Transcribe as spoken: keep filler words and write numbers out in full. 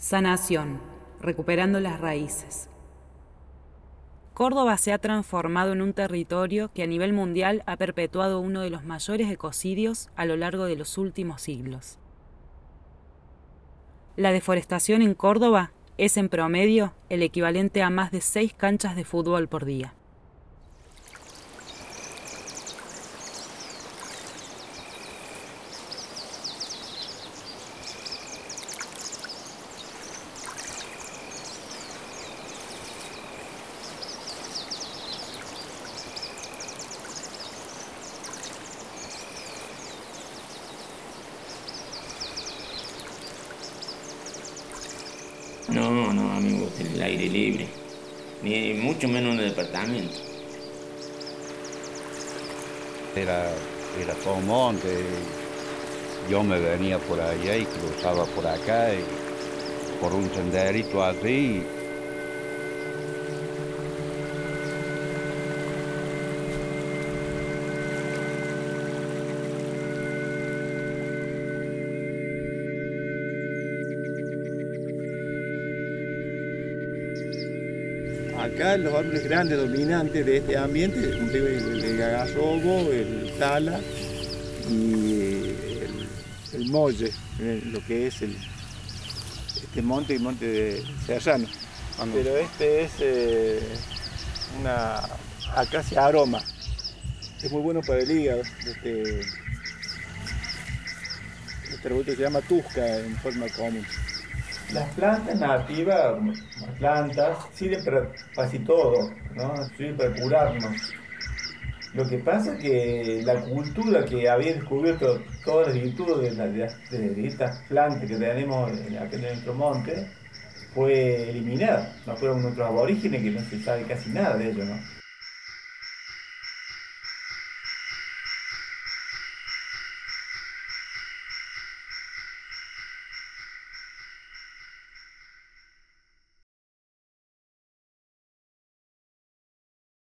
Sanación, recuperando las raíces. Córdoba se ha transformado en un territorio que a nivel mundial ha perpetuado uno de los mayores ecocidios a lo largo de los últimos siglos. La deforestación en Córdoba es en promedio el equivalente a más de seis canchas de fútbol por día. No, no, a mí me gusta el aire libre, ni mucho menos en el departamento. Era, era todo monte, yo me venía por allá y cruzaba por acá y por un senderito así. Acá los árboles grandes dominantes de este ambiente, como te digo, el, el gagazobo, el tala y el, el molle, eh, lo que es el, este monte y monte de serrano. Ah, no. Pero este es eh, una acacia aroma. Es muy bueno para el hígado. Este, este arbusto se llama tusca en forma común. Las plantas nativas, las plantas, sirven para casi todo, ¿no? Sirven para curarnos. Lo que pasa es que la cultura que había descubierto todas las virtudes de, la- de- de estas plantas que tenemos en- acá en nuestro monte fue eliminada. No fueron nuestros aborígenes que no se sabe casi nada de ellos, ¿no?